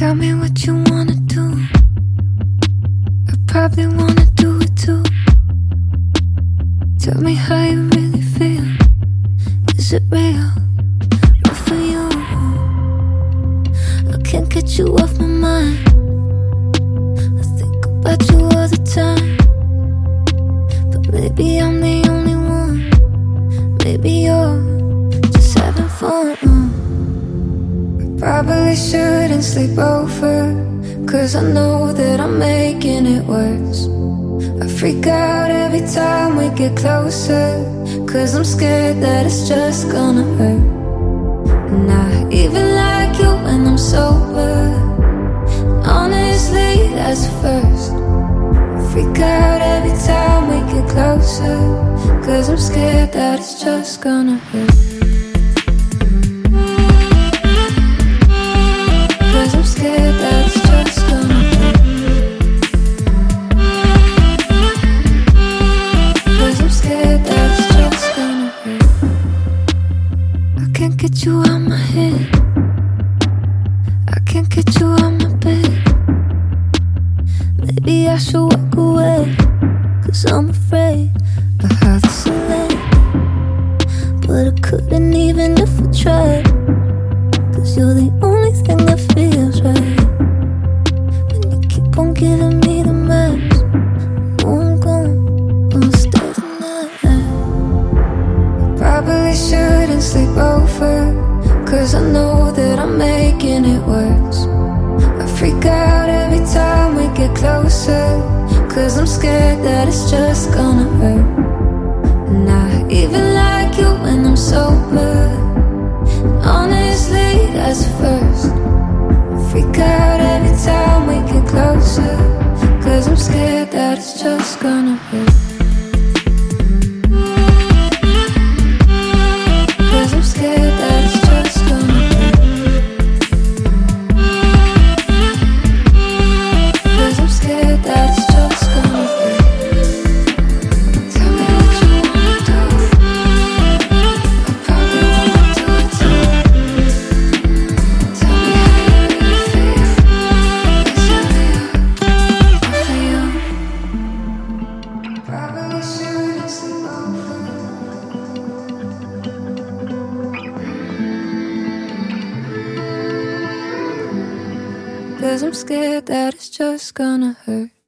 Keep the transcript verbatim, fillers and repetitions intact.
Tell me what you wanna do. I probably wanna do it too. Tell me how you really feel. Is it real? Not for you. I can't get you off my mind. I think about you all the time. But maybe I'm the only one. Maybe you're just having fun. Probably shouldn't sleep over, 'cause I know that I'm making it worse. I freak out every time we get closer, 'cause I'm scared that it's just gonna hurt. And I even like you when I'm sober. Honestly, that's first. I freak out every time we get closer, 'cause I'm scared that it's just gonna hurt. I'm scared that it's just gonna hurt. 'Cause I'm scared that it's just gonna hurt. I can't get you out my head. I can't get you out my bed. Maybe I should walk away, 'cause I'm afraid of how this will end. But I couldn't even if I tried, 'cause you're the only thing that feels right. When you keep on giving me the maps, oh, I'm gone, gonna stay the night. I probably shouldn't sleep over, 'cause I know that I'm making it worse. I freak out every time we get closer, 'cause I'm scared that it's just gonna hurt. And I even like you when I'm sober. Honestly, that's first. I freak out every time we get closer, 'cause I'm scared that it's just gonna hurt. 'Cause I'm scared that it's just gonna hurt. 'Cause I'm scared that it's just gonna hurt. Tell me what you wanna do. I probably wanna do it too. Tell me how you really feel. Is it real? Not for you. Probably shouldn't sleep over. 'Cause I'm scared that it's just gonna hurt.